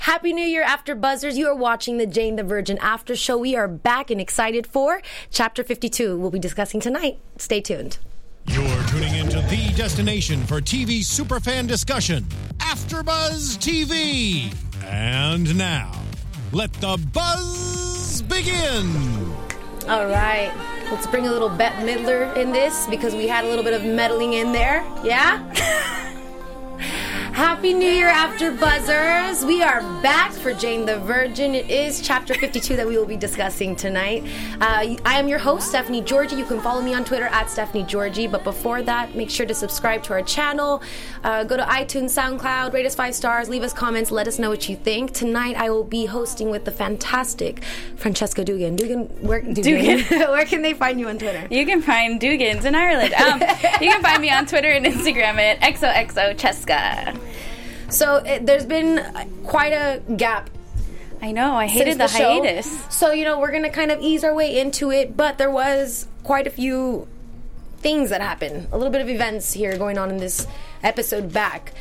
Happy New Year, After Buzzers. You are watching the Jane the Virgin After Show. We are back and excited for Chapter 52. We'll be discussing tonight. Stay tuned. You're tuning into the destination for TV superfan discussion, AfterBuzz TV. And now, let the buzz begin. All right. Let's bring a little Bette Midler in this because we had a little bit of meddling in there. Yeah? Happy New Year, After Buzzers. We are back for Jane the Virgin. It is Chapter 52 that we will be discussing tonight. I am your host, Stephanie Georgie. You can follow me on Twitter at Stephanie Georgie. But before that, make sure to subscribe to our channel. Go to iTunes, SoundCloud, rate us 5 stars, leave us comments, let us know what you think. Tonight, I will be hosting with the fantastic Francesca Dugan. Where can they find you on Twitter? You can find Dugans in Ireland. You can find me on Twitter and Instagram at XOXOCheska. So there's been quite a gap. I know, I hated the hiatus. So, we're going to kind of ease our way into it, but there was quite a few things that happened. A little bit of events here going on in this episode back.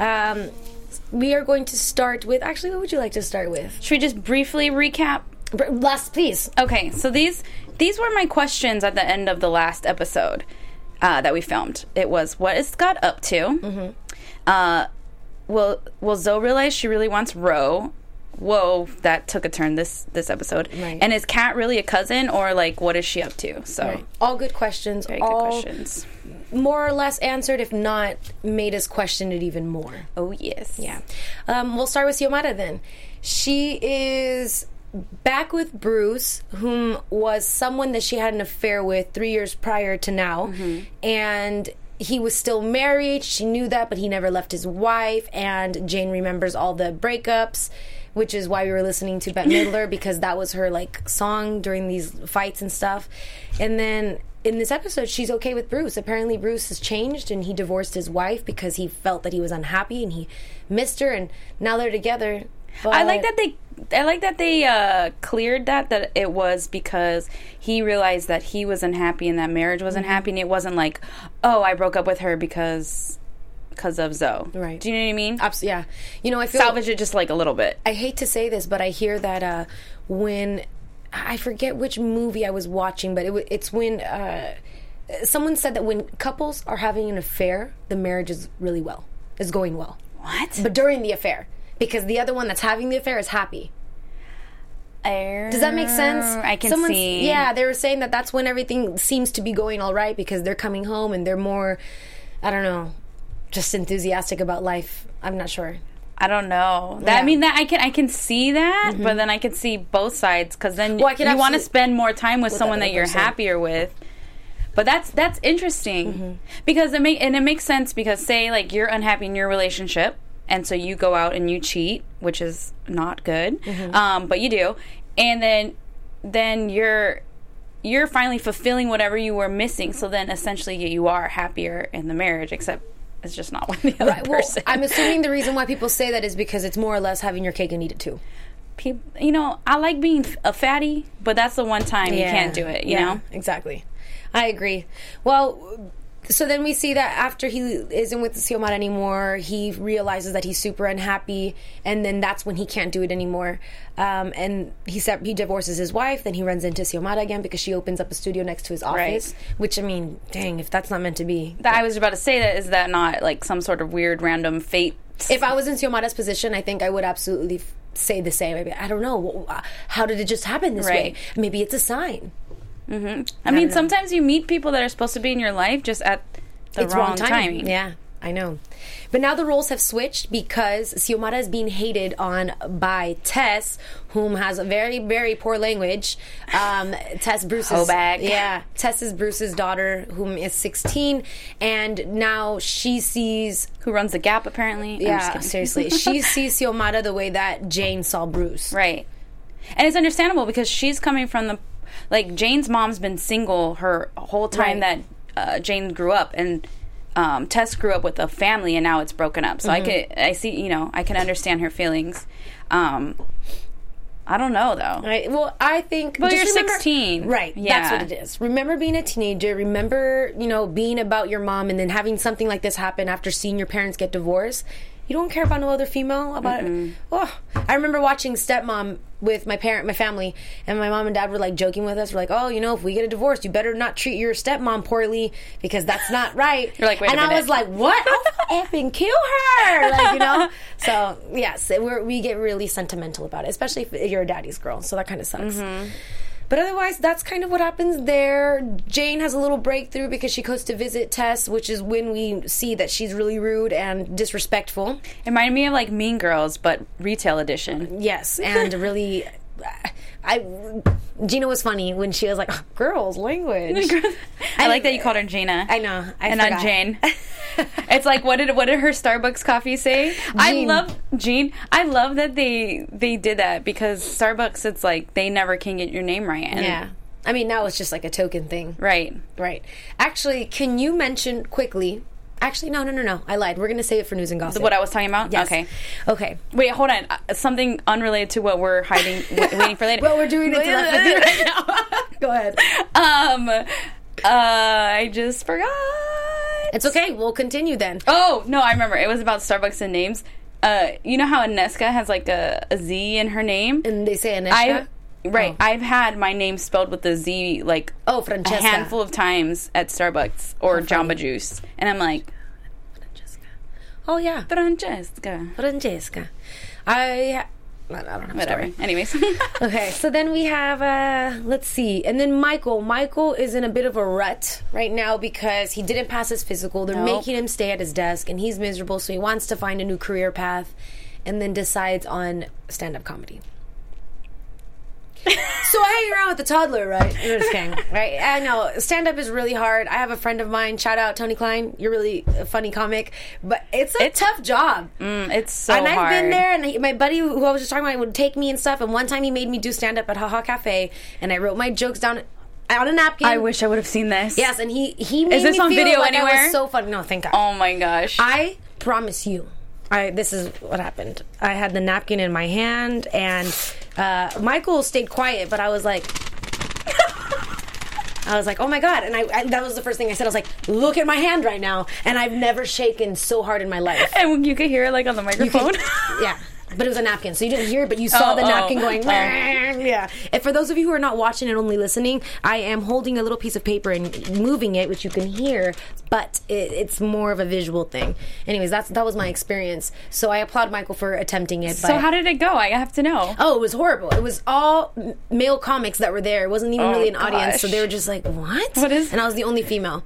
We are going to start with... Actually, what would you like to start with? Should we just briefly recap? Last, please. Okay, so these were my questions at the end of the last episode that we filmed. It was, what is Scott up to? Mm-hmm. Will Zoe realize she really wants Ro? Whoa, that took a turn this episode. Right. And is Kat really a cousin, or what is she up to? So right. All good questions. Very good questions. More or less answered, if not, made us question it even more. Oh, yes. Yeah. We'll start with Xiomara then. She is back with Bruce, whom was someone that she had an affair with 3 years prior to now. Mm-hmm. And he was still married. She knew that, but he never left his wife. And Jane remembers all the breakups, which is why we were listening to Bette Midler, because that was her song during these fights and stuff. And then in this episode, she's okay with Bruce. Apparently Bruce has changed and he divorced his wife because he felt that he was unhappy and he missed her, and now they're together. But I like that they cleared that it was because he realized that he was unhappy and that marriage wasn't happy, and it wasn't I broke up with her because of Zoe. Right. Do you know what I mean? Absolutely. Yeah. I feel salvage it just a little bit. I hate to say this, but I hear that when I forget which movie I was watching, but it's when someone said that when couples are having an affair, the marriage is going well. What? But during the affair. Because the other one that's having the affair is happy. Does that make sense? I can see. Yeah, they were saying that that's when everything seems to be going all right because they're coming home and they're more, I don't know, just enthusiastic about life. I'm not sure. I don't know. Yeah. I mean, that I can see that, mm-hmm. but then I can see both sides because then you want to spend more time with someone that you're happier with. But that's interesting mm-hmm. because it makes sense because say you're unhappy in your relationship. And so you go out and you cheat, which is not good, mm-hmm. But you do, and then you're finally fulfilling whatever you were missing. So then essentially you are happier in the marriage, except it's just not with the other person. Well, I'm assuming the reason why people say that is because it's more or less having your cake and eat it too. I like being a fatty, but that's the one time you can't do it. You know exactly. I agree. Well. So then we see that after he isn't with Xiomara anymore, he realizes that he's super unhappy, and then that's when he can't do it anymore. And he divorces his wife, then he runs into Xiomara again because she opens up a studio next to his office, right. Which, dang, if that's not meant to be. I was about to say that, is that not some sort of weird random fate? If I was in Xiomara's position, I think I would absolutely say the same. I don't know. How did it just happen this way? Maybe it's a sign. Mm-hmm. I mean, sometimes you meet people that are supposed to be in your life just at the wrong timing. Yeah, I know. But now the roles have switched because Xiomara is being hated on by Tess, whom has a very, very poor language. Tess is Bruce's daughter, whom is 16, and now she sees... Who runs the Gap, apparently. Yeah, seriously. She sees Xiomara the way that Jane saw Bruce. Right. And it's understandable because she's coming from the... Jane's mom's been single her whole time that Jane grew up, and Tess grew up with a family, and now it's broken up. So mm-hmm. I can understand her feelings. I don't know though. Right. Well, I think. But you're 16, right? Yeah. That's what it is. Remember being a teenager. Remember, being about your mom, and then having something like this happen after seeing your parents get divorced. You don't care about no other female about it. Oh, I remember watching Stepmom with my family, and my mom and dad were like joking with us. We're like, oh, you know, if we get a divorce, you better not treat your stepmom poorly because that's not right. You're like, wait a minute. I was like, what? I'll effing kill her, like, you know. So yes, we get really sentimental about it, especially if you're a daddy's girl. So that kind of sucks. But otherwise, that's kind of what happens there. Jane has a little breakthrough because she goes to visit Tess, which is when we see that she's really rude and disrespectful. It reminded me of like Mean Girls, but retail edition. Yes, and really... Gina was funny when she was like, oh, girls language. I like that you called her Gina. I know. And not Jane. It's like, what did her Starbucks coffee say? Jean. I love that they did that, because Starbucks, it's like they never can get your name right. And yeah. I mean, now it's just like a token thing. Right. Actually, can you mention quickly... Actually, no. I lied. We're going to save it for news and gossip. What I was talking about? Yes. Okay. Wait, hold on. Something unrelated to what we're waiting for later. Well, we're doing it right now. Go ahead. I just forgot. It's okay. We'll continue then. Oh, no, I remember. It was about Starbucks and names. You know how Aneska has like a Z in her name? And they say Aneska? Right. Oh. I've had my name spelled with a Z like Francesca. A handful of times at Starbucks or Jamba Juice. And I'm like, Francesca. Oh, yeah. Francesca. I don't know. Whatever. Anyways. Okay, so then we have, let's see. And then Michael. Michael is in a bit of a rut right now because he didn't pass his physical. They're making him stay at his desk, and he's miserable, so he wants to find a new career path and then decides on stand-up comedy. So I hang around with the toddler, right? I'm just kidding, right? I know stand-up is really hard. I have a friend of mine, shout out Tony Klein. You're really a funny comic, but it's a tough job. It's so hard. And I've been there, and my buddy who I was just talking about would take me and stuff. And one time he made me do stand-up at Haha Cafe, and I wrote my jokes down on a napkin. I wish I would have seen this. Yes, and he made Is this me on feel video like anywhere? I was so funny. No, thank God. Oh my gosh! I promise you. This is what happened. I had the napkin in my hand, and Michael stayed quiet, but I was like, oh my God. And I that was the first thing I said. I was like, look at my hand right now. And I've never shaken so hard in my life. And you could hear it like on the microphone? Yeah. But it was a napkin, so you didn't hear it, but you saw the napkin going, yeah. And for those of you who are not watching and only listening, I am holding a little piece of paper and moving it, which you can hear, but it's more of a visual thing. Anyways, that was my experience. So I applaud Michael for attempting it. So how did it go? I have to know. Oh, it was horrible. It was all male comics that were there. It wasn't even really an audience, so they were just like, what? What is? And I was the only female.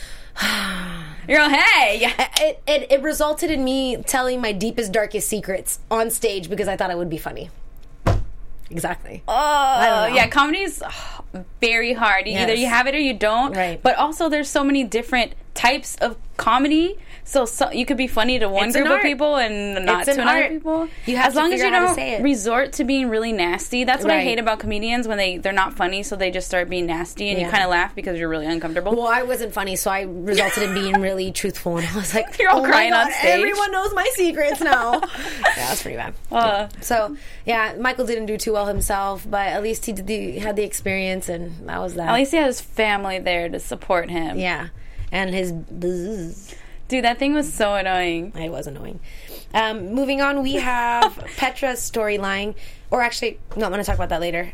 You're all, hey! It resulted in me telling my deepest, darkest secrets on stage because I thought it would be funny. Exactly. Oh, yeah, comedy is very hard. Yes. Either you have it or you don't. Right. But also there's so many different types of comedy. So you could be funny to one group of people and not to another people. You have as long as you don't it. resort to being really nasty. That's what I hate about comedians, when they're not funny, so they just start being nasty, and you kind of laugh because you're really uncomfortable. Well, I wasn't funny, so I resulted in being really truthful, and I was like, you're all crying on stage. Everyone knows my secrets now. Yeah, that's pretty bad. So, yeah, Michael didn't do too well himself, but at least he had the experience, and that was that. At least he had his family there to support him. Yeah, and his buzz. Dude, that thing was so annoying. It was annoying. Moving on, we have Petra's storyline. Or actually, no, I'm going to talk about that later.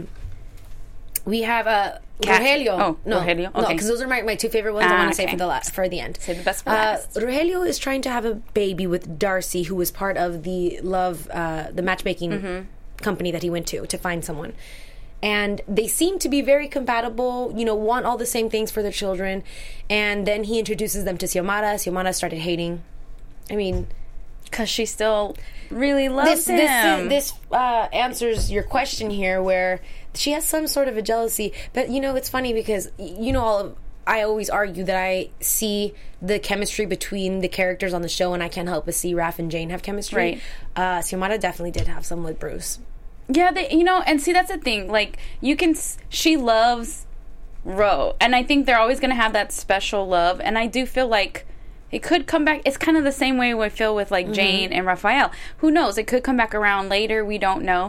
We have Rogelio. Oh, no, Rogelio. Okay. No, because those are my two favorite ones. I want to say for the end. Save the best for last. Rogelio is trying to have a baby with Darcy, who was part of the the matchmaking company that he went to find someone. And they seem to be very compatible, want all the same things for their children. And then he introduces them to Xiomara. Xiomara started hating. I mean, because she still really loves him. This answers your question here, where she has some sort of a jealousy. But, it's funny because, I always argue that I see the chemistry between the characters on the show, and I can't help but see Raph and Jane have chemistry. Right. Xiomara definitely did have some with Bruce. Yeah, and see, that's the thing. Like, she loves Ro, and I think they're always going to have that special love, and I do feel like it could come back. It's kind of the same way I feel with, like, Jane and Raphael. Who knows? It could come back around later. We don't know.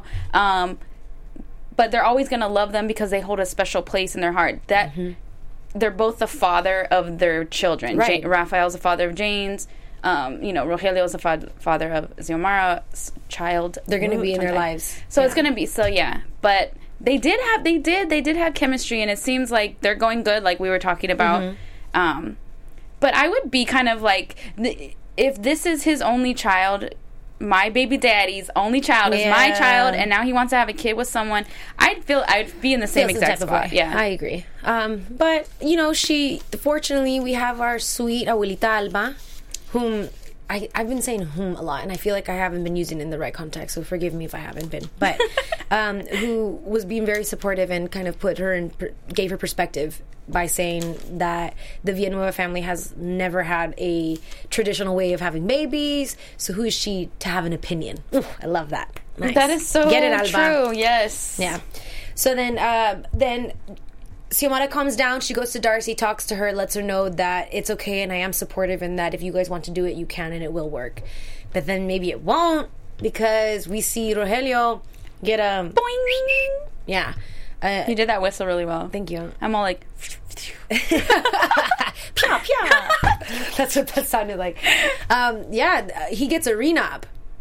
But they're always going to love them because they hold a special place in their heart. They're both the father of their children. Right. Raphael's the father of Jane's. Rogelio's the father of Xiomara's child. They're going to be in their lives. So it's going to be, but they did have chemistry, and it seems like they're going good, like we were talking about. But I would be kind of like, if this is his only child, my baby daddy's only child is my child, and now he wants to have a kid with someone, I'd be in the same exact spot. Yeah, I agree. But fortunately, we have our sweet abuelita Alba, whom I've been saying whom a lot, and I feel like I haven't been using it in the right context, so forgive me if I haven't been. But who was being very supportive and kind of gave her perspective by saying that the Villanueva family has never had a traditional way of having babies, so who is she to have an opinion? Ooh, I love that. Nice. That is so Get it, Alba. True, yes. Yeah. So then Xiomara calms down. She goes to Darcy, talks to her, lets her know that it's okay and I am supportive and that if you guys want to do it, you can and it will work. But then maybe it won't, because we see Rogelio get a... Boing! Yeah. You did that whistle really well. Thank you. I'm all like... Pia, pia. That's what that sounded like. He gets a renop.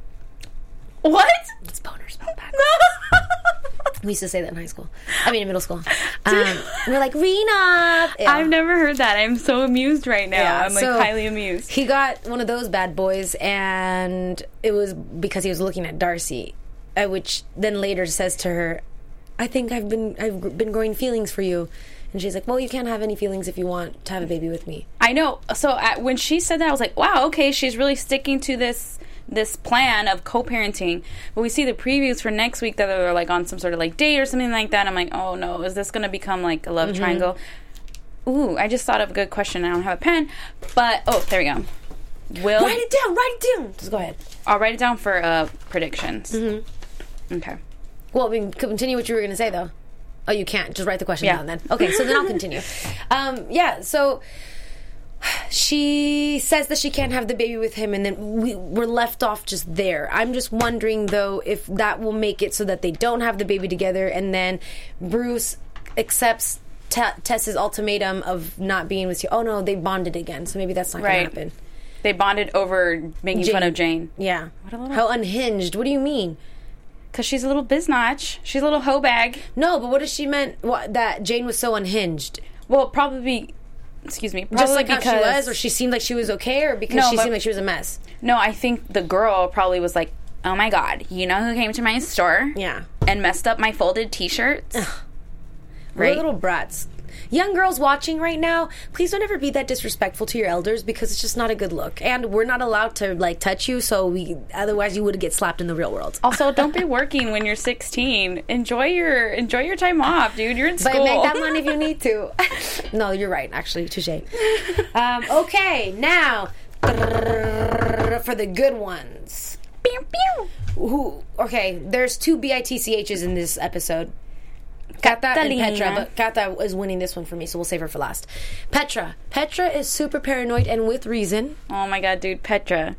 What? It's boners. No! We used to say that in high school. I mean, in middle school. We're like, renop. Yeah. I've never heard that. I'm so amused right now. Yeah, I'm like highly amused. He got one of those bad boys, and it was because he was looking at Darcy, which then later says to her, I think I've been growing feelings for you. And she's like, well, you can't have any feelings if you want to have a baby with me. I know. So when she said that, I was like, wow, okay, she's really sticking to this plan of co-parenting. But we see the previews for next week that they're like on some sort of like date or something like that. I'm like, oh no, is this going to become like a love triangle? Ooh, I just thought of a good question. I don't have a pen. But, there we go. Write it down. Just go ahead. I'll write it down for predictions. Okay. Well, we can continue what you were going to say, though. Oh, you can't. Just write the question down then. Okay, so then I'll continue. So she says that she can't have the baby with him, and then we're left off just there. I'm just wondering, though, if that will make it so that they don't have the baby together, and then Bruce accepts Tess's ultimatum of not being with you. Oh, no, they bonded again, so maybe that's not going to happen. They bonded over making fun of Jane. Yeah. How unhinged. What do you mean? Because she's a little biznatch. She's a little hoe bag. No, but what if she meant that Jane was so unhinged? Well, probably just like how she was, or she seemed like she was okay, or because she seemed like she was a mess? No, I think the girl probably was like, oh my God, you know who came to my store? Yeah. And messed up my folded t-shirts? Right? We're little brats. Young girls watching right now, please don't ever be that disrespectful to your elders, because it's just not a good look. And we're not allowed to like touch you, so otherwise you would get slapped in the real world. Also, don't be working when you're 16. Enjoy your time off, dude. You're in school. But make that money if you need to. No, you're right. Actually, touche. Okay, now for the good ones. Pew, pew. Okay, there's 2 BITCHs in this episode. Kata and Petra, but Kata is winning this one for me, so we'll save her for last. Petra is super paranoid, and with reason. Oh my God, dude, Petra.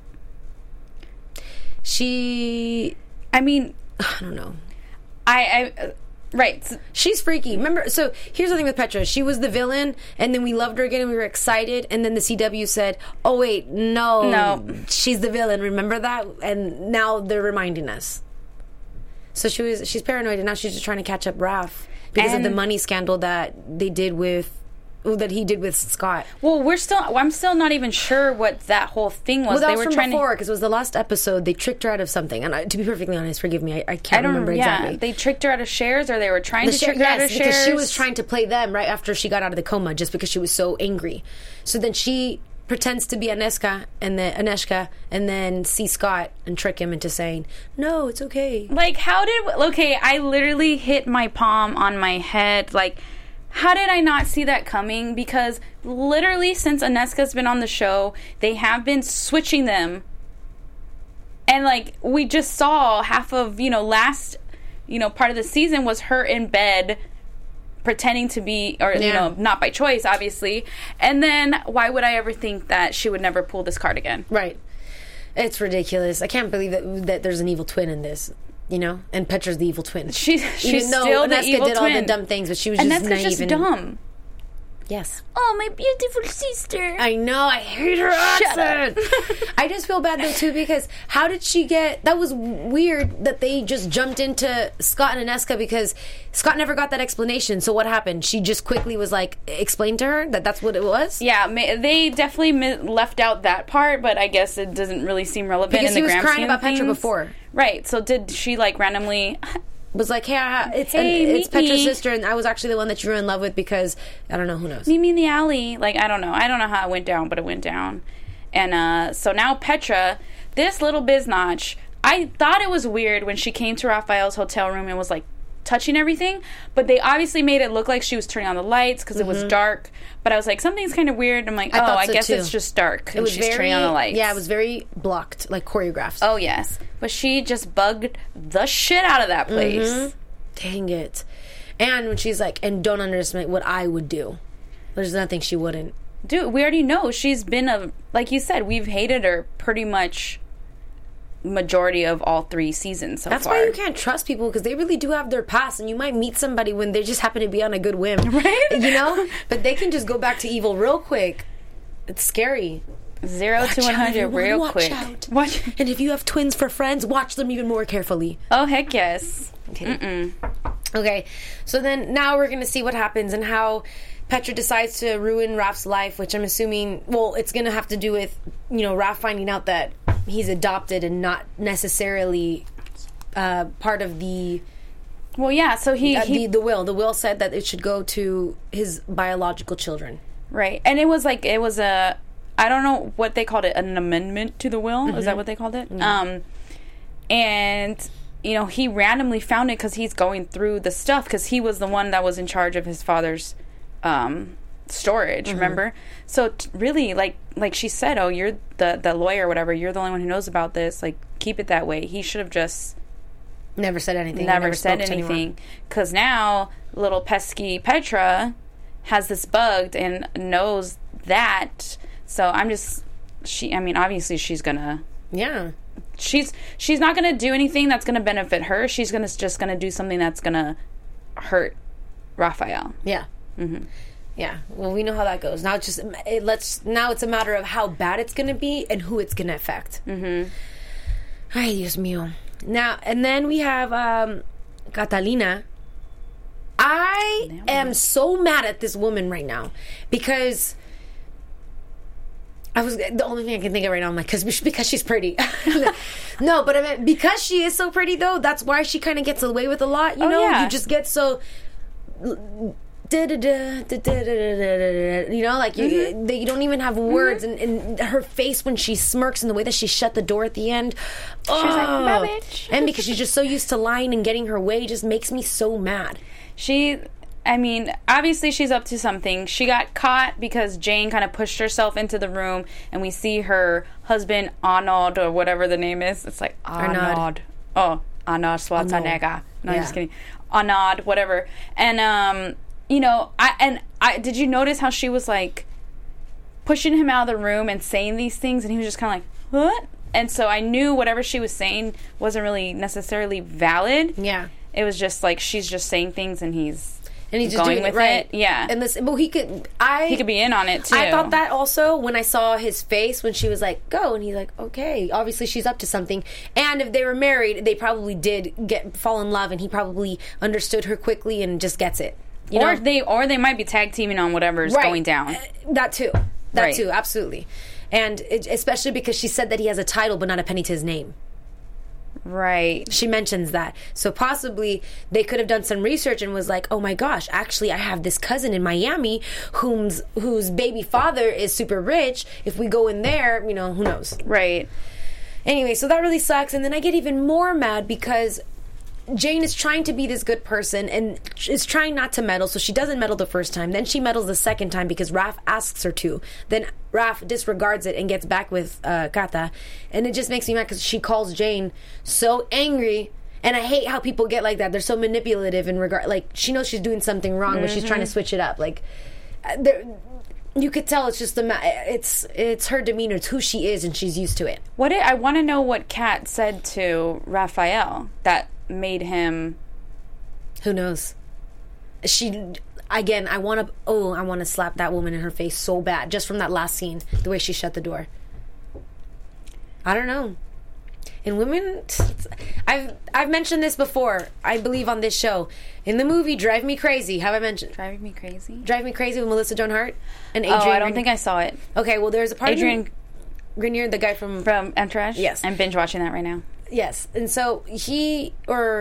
I don't know. Right. She's freaky. Remember, so here's the thing with Petra. She was the villain, and then we loved her again, and we were excited, and then the CW said, oh wait, no, she's the villain. Remember that? And now they're reminding us. So she's paranoid, and now she's just trying to catch up Raph because of the money scandal that he did with Scott. Well, I'm still not even sure what that whole thing was. Well, that was from before, because it was the last episode. They tricked her out of something, and to be perfectly honest, forgive me, I can't remember exactly. They tricked her out of shares, or they were trying to trick her out of shares. Because she was trying to play them right after she got out of the coma, just because she was so angry. So then she pretends to be Aneshka, and then see Scott and trick him into saying, no, it's okay. Like, I literally hit my palm on my head. Like, how did I not see that coming? Because literally since Aneshka's been on the show, they have been switching them. And, like, we just saw half of, last, part of the season was her in bed pretending to be, or not by choice, obviously. And then why would I ever think that she would never pull this card again? Right. It's ridiculous. I can't believe that there's an evil twin in this, and Petra's the evil twin. She's still the evil twin. did all the dumb things, but she was just naive. Just dumb. Yes. Oh, my beautiful sister. I know. I hate her accent. I just feel bad, though, too, because how did she get... That was weird that they just jumped into Scott and Inesca because Scott never got that explanation. So what happened? She just quickly was like, explained to her that that's what it was? Yeah, they definitely left out that part, but I guess it doesn't really seem relevant because in the grand scheme of things. Because he was crying about Petra before. Right. So did she, like, randomly... was like, hey, it's Petra's sister, and I was actually the one that you were in love with because, I don't know, who knows? Meet me in the alley. Like, I don't know how it went down, but it went down. And so now Petra, this little biznatch, I thought it was weird when she came to Raphael's hotel room and was, like, touching everything, but they obviously made it look like she was turning on the lights because it was dark. But I was like, something's kind of weird. I'm like, I guess too. It's just dark. And she's turning on the lights. Yeah, it was very blocked, like choreographed. Oh, yes. But she just bugged the shit out of that place. Dang it. And when she's like, and don't underestimate what I would do. There's nothing she wouldn't. Dude, we already know she's been like you said, we've hated her pretty much majority of all 3 seasons so That's far. Why you can't trust people, because they really do have their past, and you might meet somebody when they just happen to be on a good whim, right? You know, but they can just go back to evil real quick. It's scary. 0 to 100 real quick. Watch. And if you have twins for friends, watch them even more carefully. Oh, heck yes. Okay, so then now we're gonna see what happens and how Petra decides to ruin Raph's life, which I'm assuming, well, it's gonna have to do with, you know, Raph finding out that he's adopted and not necessarily part of the... Well, yeah, so the will. The will said that it should go to his biological children. Right. And it was a... I don't know what they called it, an amendment to the will? Is that what they called it? And, you know, he randomly found it because he's going through the stuff, because he was the one that was in charge of his father's storage, remember? So really, like she said, oh, you're the lawyer or whatever, you're the only one who knows about this, like, keep it that way. He should have just never said anything. Never said anything, because now little pesky Petra has this bugged and knows that. So obviously she's gonna, she's not gonna do anything that's gonna benefit her. She's just gonna do something that's gonna hurt Raphael. Yeah. Yeah, well, we know how that goes. Now now it's a matter of how bad it's going to be and who it's going to affect. Ay, Dios mío. Now, and then we have Catalina. I am so mad at this woman right now because the only thing I can think of right now, I'm like, because she's pretty. No, but I mean, because she is so pretty, though, that's why she kind of gets away with a lot, you know? Yeah. You just get so... you know, like you don't even have words, and her face when she smirks and the way that she shut the door at the end, she's like, "Bye, bitch." And because she's just so used to lying and getting her way, just makes me so mad. Obviously she's up to something. She got caught because Jane kind of pushed herself into the room, and we see her husband Arnold, or whatever the name is. It's like Arnold. Oh, Arnold Schwarzenegger. No, I'm just kidding. Arnold, whatever. And you know, I did you notice how she was like pushing him out of the room and saying these things, and he was just kind of like, what? And so I knew whatever she was saying wasn't really necessarily valid. Yeah. It was just like she's just saying things, and he's just going doing with it. Right. Yeah. And listen, but he could be in on it too. I thought that also when I saw his face when she was like, go, and he's like, okay, obviously she's up to something. And if they were married, they probably did fall in love, and he probably understood her quickly and just gets it. Or they might be tag teaming on whatever's going down. That too, absolutely. And especially because she said that he has a title but not a penny to his name. Right. She mentions that. So possibly they could have done some research and was like, oh my gosh, actually I have this cousin in Miami whose baby father is super rich. If we go in there, you know, who knows? Right. Anyway, so that really sucks. And then I get even more mad because Jane is trying to be this good person and is trying not to meddle, so she doesn't meddle the first time. Then she meddles the second time because Raph asks her to. Then Raph disregards it and gets back with Kata. And it just makes me mad because she calls Jane so angry. And I hate how people get like that. They're so manipulative in regard... Like, she knows she's doing something wrong, but she's trying to switch it up. Like, you could tell it's just it's her demeanor. It's who she is, and she's used to it. I want to know what Kat said to Raphael that made him... Who knows? again, I want to slap that woman in her face so bad, just from that last scene, the way she shut the door. I don't know. And women, I've mentioned this before, I believe, on this show. In the movie Drive Me Crazy, have I mentioned? Drive Me Crazy with Melissa Joan Hart and Adrian. I don't think I saw it. Okay, well, there's a part Adrian Grenier, the guy from Entourage? Yes. I'm binge watching that right now. Yes. And so in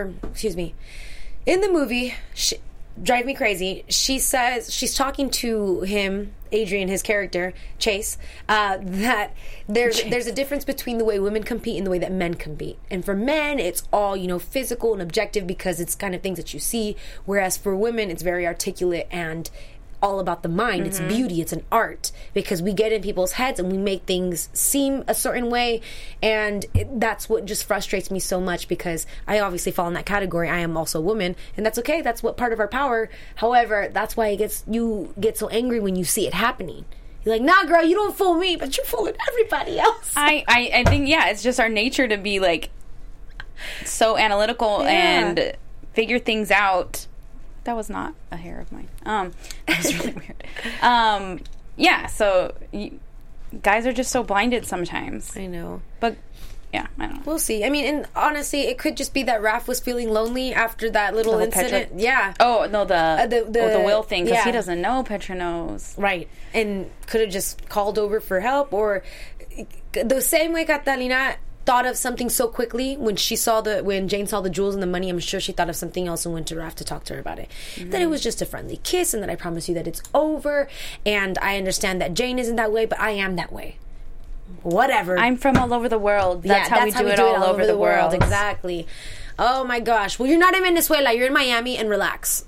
the movie, Drive Me Crazy, she says, she's talking to him, Adrian, his character, Chase, that there's a difference between the way women compete and the way that men compete. And for men, it's all, physical and objective because it's kind of things that you see. Whereas for women, it's very articulate and all about the mind. Mm-hmm. It's beauty. It's an art because we get in people's heads and we make things seem a certain way. And that's what just frustrates me so much because I obviously fall in that category. I am also a woman, and that's okay. That's what part of our power. However, that's why you get so angry when you see it happening. You're like, nah, girl, you don't fool me, but you're fooling everybody else. I think, it's just our nature to be like so analytical and figure things out. That was not a hair of mine. That was really weird. So guys are just so blinded sometimes. I know. But, I don't know. We'll see. I mean, and honestly, it could just be that Raph was feeling lonely after that little incident. Petra? Yeah. Oh, no, the Will thing, because he doesn't know Petra knows. Right. And could have just called over for help, or the same way Catalina thought of something so quickly when Jane saw the jewels and the money. I'm sure she thought of something else and went to Raph to talk to her about it. Mm-hmm. That it was just a friendly kiss and that I promise you that it's over. And I understand that Jane isn't that way, but I am that way. Whatever. I'm from all over the world. That's how we do it all over the world. Exactly. Oh my gosh. Well, you're not in Venezuela. You're in Miami, and relax.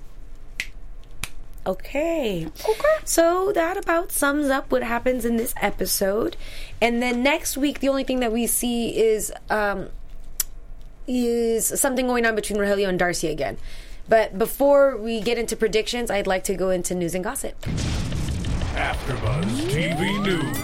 Okay. So that about sums up what happens in this episode. And then next week, the only thing that we see is something going on between Rogelio and Darcy again. But before we get into predictions, I'd like to go into news and gossip. AfterBuzz TV News.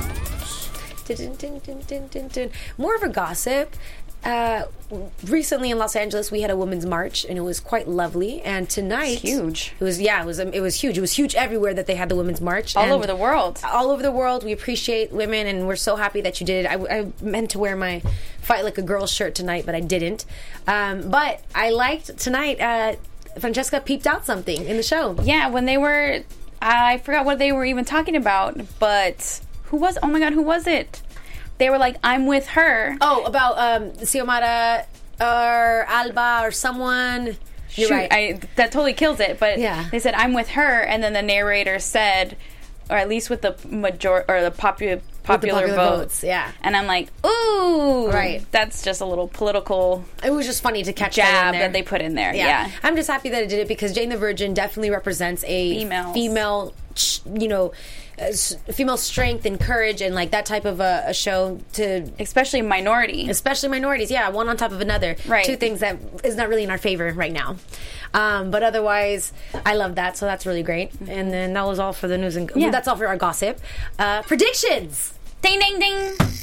More of a gossip. Recently in Los Angeles, we had a women's march, and it was quite lovely. And tonight, it's huge. It was huge. It was huge everywhere that they had the women's march. All over the world. All over the world. We appreciate women, and we're so happy that you did it. I meant to wear my Fight Like a Girl shirt tonight, but I didn't. But I liked tonight. Francesca peeped out something in the show. Yeah, when they were, I forgot what they were even talking about, but who was it? They were like, I'm with her. Oh, about Xiomara or Alba or someone. You're right. That totally kills it. But they said, I'm with her. And then the narrator said, or at least with the popular votes. Yeah. And I'm like, ooh. Right. That's just a little political. It was just funny to catch jab that they put in there. Yeah. I'm just happy that I did it because Jane the Virgin definitely represents a female, female strength and courage and like that type of a show to especially minorities, one on top of another, right? Two things that is not really in our favor right now, but otherwise I love that, so that's really great. Mm-hmm. And then that was all for the news and that's all for our gossip. Predictions, ding ding ding.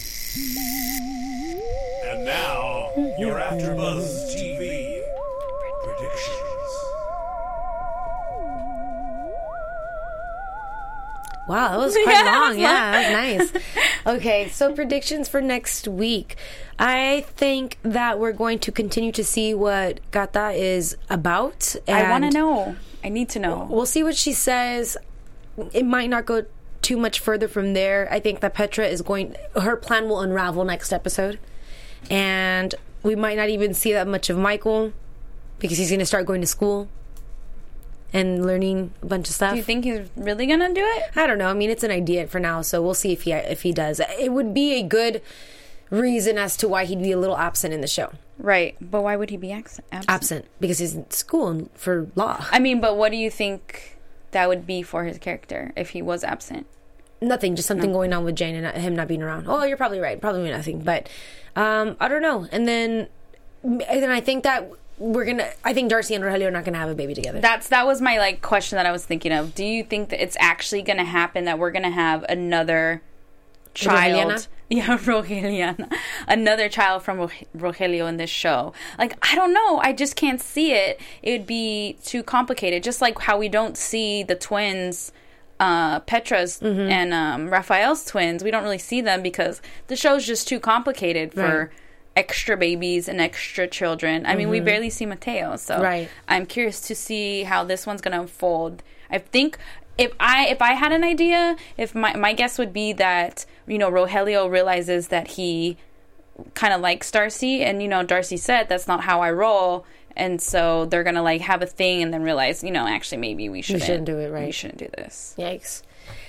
And now your AfterBuzz TV predictions. Wow, that was quite long. Yeah, that was nice. Okay, so predictions for next week. I think that we're going to continue to see what Gata is about. I want to know. I need to know. We'll see what she says. It might not go too much further from there. I think that Petra her plan will unravel next episode. And we might not even see that much of Michael because he's going to start going to school and learning a bunch of stuff. Do you think he's really gonna do it? I don't know. I mean, it's an idea for now, so we'll see if he does. It would be a good reason as to why he'd be a little absent in the show. Right, but why would he be absent? Because he's in school for law. I mean, but what do you think that would be for his character if he was absent? Nothing, just something going on with Jane and him not being around. Oh, you're probably right. Probably nothing, but I don't know. And then I think that I think Darcy and Rogelio are not gonna have a baby together. That was my question that I was thinking of. Do you think that it's actually gonna happen, that we're gonna have another child. Rogeliana. Another child from Rogelio in this show. Like, I don't know. I just can't see it. It would be too complicated. Just like how we don't see the twins, Petra's and Rafael's twins. We don't really see them because the show's just too complicated for extra babies and extra children. I mean, we barely see Mateo. So I'm curious to see how this one's going to unfold. I think... If I had an idea, if my guess would be that, Rogelio realizes that he kind of likes Darcy, and, Darcy said, that's not how I roll, and so they're going to, like, have a thing and then realize, actually maybe we shouldn't do it, right? We shouldn't do this. Yikes.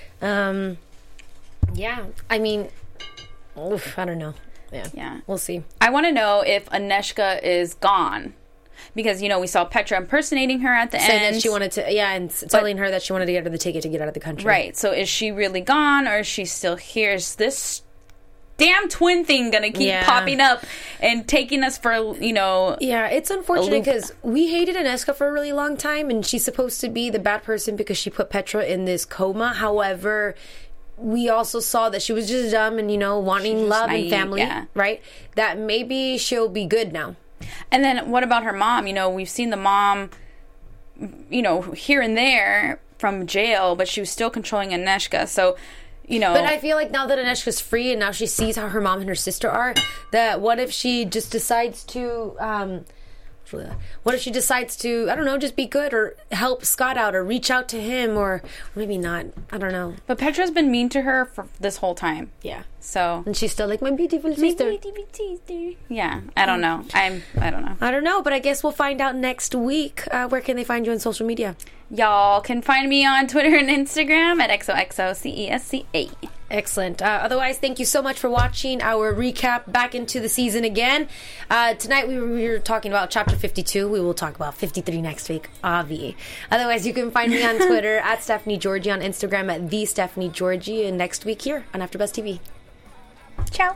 Yeah, I mean, I don't know. Yeah. We'll see. I want to know if Agnieszka is gone. Because, we saw Petra impersonating her at the end. That she wanted to, and telling her that she wanted to get her the ticket to get out of the country. Right. So is she really gone or is she still here? Is this damn twin thing going to keep popping up and taking us for, Yeah, it's unfortunate because we hated Agnieszka for a really long time and she's supposed to be the bad person because she put Petra in this coma. However, we also saw that she was just dumb and, wanting love and family, right? That maybe she'll be good now. And then what about her mom? We've seen the mom, here and there from jail, but she was still controlling Agnieszka. So, But I feel like now that Agnieszka's free and now she sees how her mom and her sister are, that what if she just decides to... what if she decides to, I don't know, just be good or help Scott out or reach out to him or maybe not. I don't know. But Petra's been mean to her for this whole time. Yeah. So. And she's still like, my beautiful sister. Yeah. I don't know. I don't know. I don't know, but I guess we'll find out next week. Where can they find you on social media? Y'all can find me on Twitter and Instagram at XOXOCESCA. Excellent. Otherwise, thank you so much for watching our recap back into the season again. Tonight we were talking about Chapter 52. We will talk about 53 next week, Avi. Otherwise, you can find me on Twitter at Stephanie Georgie, on Instagram at the Stephanie Georgie, and next week here on AfterBuzz TV. Ciao.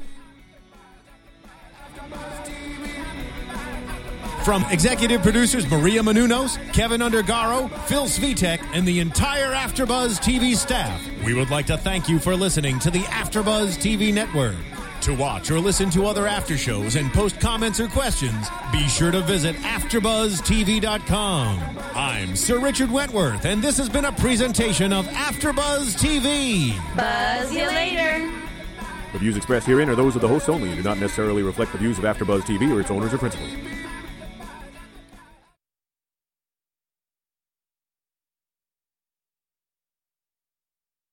From executive producers Maria Menounos, Kevin Undergaro, Phil Svitek, and the entire AfterBuzz TV staff, we would like to thank you for listening to the AfterBuzz TV network. To watch or listen to other after shows and post comments or questions, be sure to visit AfterBuzzTV.com. I'm Sir Richard Wentworth, and this has been a presentation of AfterBuzz TV. Buzz you later. The views expressed herein are those of the hosts only and do not necessarily reflect the views of AfterBuzz TV or its owners or principals.